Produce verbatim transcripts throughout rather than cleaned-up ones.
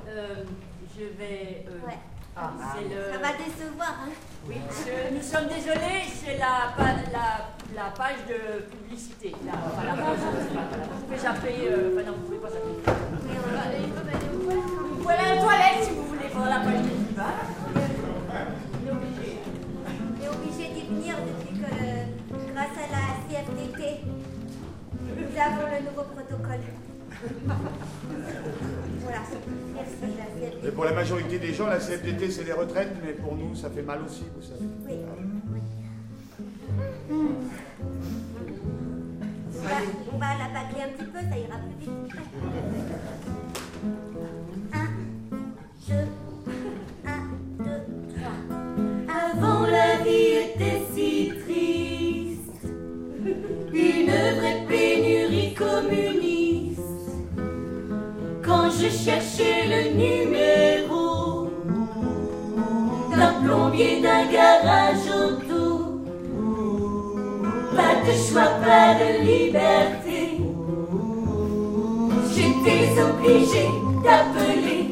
euh, je vais... Euh, Ouais. ah, c'est le... Ça va décevoir, hein. Oui, je- nous sommes désolés, c'est la, pa- la, la page de publicité. La, enfin, la page, voilà. Vous pouvez zapper, euh, enfin non, vous pouvez pas zapper. Mais on va aller aux toilettes. Vous pouvez aller aux toilettes si vous voulez pendant la page de pub. Hein. On est obligé. On est obligé d'y venir depuis que, le- grâce à la C F D T, nous avons le nouveau protocole. Voilà, merci la C F D T. Mais pour la majorité des gens, la C F D T, c'est les retraites, mais pour nous, ça fait mal aussi, vous savez. Oui. On va, on va la bâcler un petit peu, ça ira plus vite. Un, deux, un, deux, trois. Avant la vie était si triste, une vraie pénurie communiste. Quand je cherchais le numéro d'un plombier d'un garage auto, pas de choix, pas de liberté, j'étais obligée d'appeler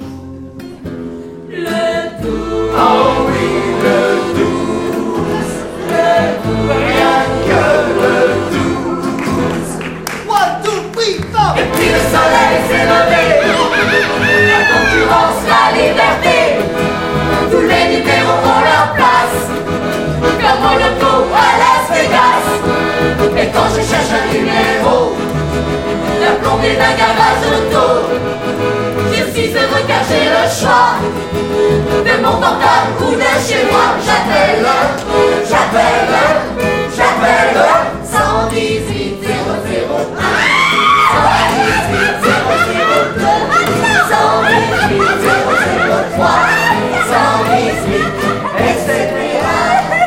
le douze. Oh oui, le douze, Le douze. rien que le douze. One, two, three, four. Et puis le soleil s'est levé, la concurrence, la liberté, tous les numéros ont leur place, comme au loto à Las Vegas. Et quand je cherche un numéro, d'un plombier d'un garage auto, je suis heureux car j'ai le choix de mon portable ou de chez moi. J'appelle, j'appelle, j'appelle cent dix-huit zéro zéro un, cent dix-huit zéro zéro deux, cent dix-huit zéro zéro trois, cent dix-huit, et cetera.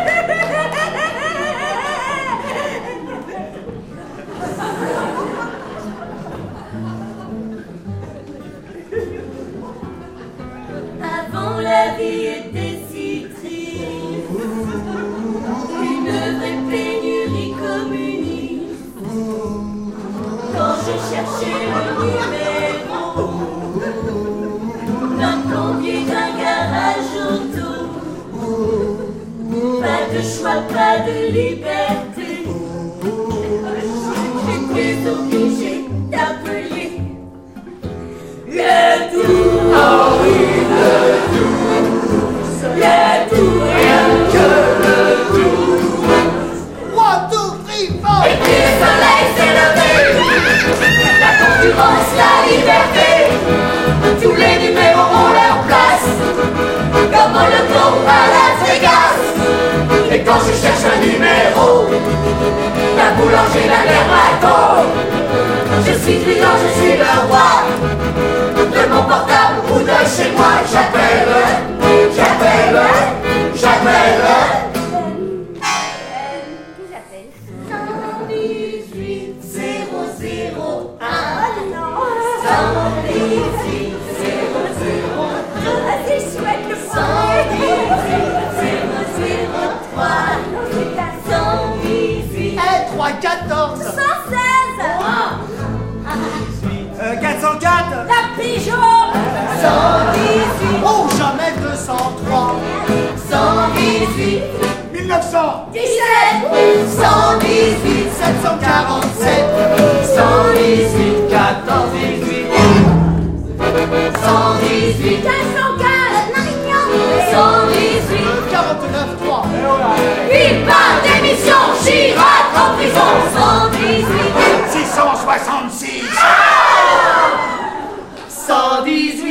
Avant la vie était si triste, une vraie pénurie communiste. Quand je cherchais le numéro d'un plombier d'un garage auto, pas de choix, pas de liberté, j'étais obligée d'appeler le douze. Oh oui, le douze, Le douze. rien que le douze. One, two, three, four. Et puis le soleil s'est levé, la concurrence, la liberté, tous les numéros ont leur place, comme au loto à Las Vegas. Et quand je cherche un numéro, la boulanger, la dermato, je suis client, je suis le roi de mon portable ou de chez moi. J'appelle, j'appelle, j'appelle Qui j'appelle? cent dix-huit zéro zéro un, Oh non! cent dix-huit zéro zéro deux, Ah, c'est chouette le cent premier! dix-huit zéro zéro trois, cent dix-huit, un, trois, quatorze. cent seize! Euh, quatre cent quatre. La pigeon! cent dix-huit, Oh, jamais deux cent trois. cent dix-huit, mille neuf cents, dix-sept, cent dix-huit, sept cent quarante-sept. cent dix-huit, quatorze, dix-huit, cent dix-huit, quinze cent quinze! Marignan! cent dix-huit. quarante-neuf, trois. Il part d'émission, Chirac en prison, cent dix-huit, six cent soixante-six. cent dix-huit.